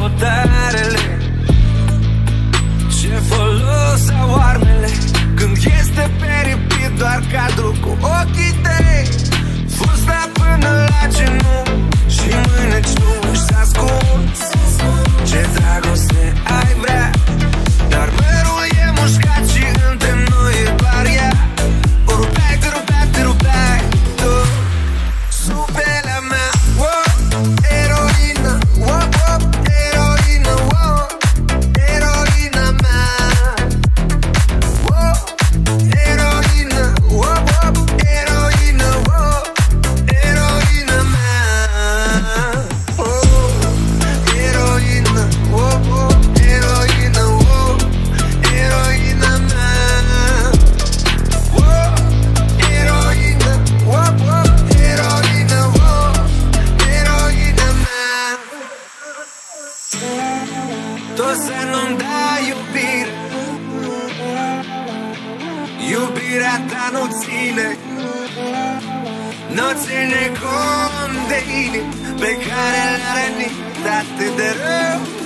hotarele. Ce folos au armele când este peripit doar cadru cu ochii tăi. Fusta până la genunchi și mâneci lungi s-a ascuns. Ce dragoste ai vrea, dar părul e mușcat și între noi e baria. O rupeai, te rupeai, te rupeai tu sub pelea mea. Wow, eroină, wow, wow, eroină, wow, eroina mea. Wow, eroină, wow, wow, eroină, wow, eroina mea. Oh, eroină, wow, wow, eroină, wow, eroina mea. Wow, eroină, wow, wow, eroină, wow, eroina mea. Tot să nu-mi dai iubire, iubirea ta nu ține, nu ține cont de inimi pe care le-a rănit atât de rău.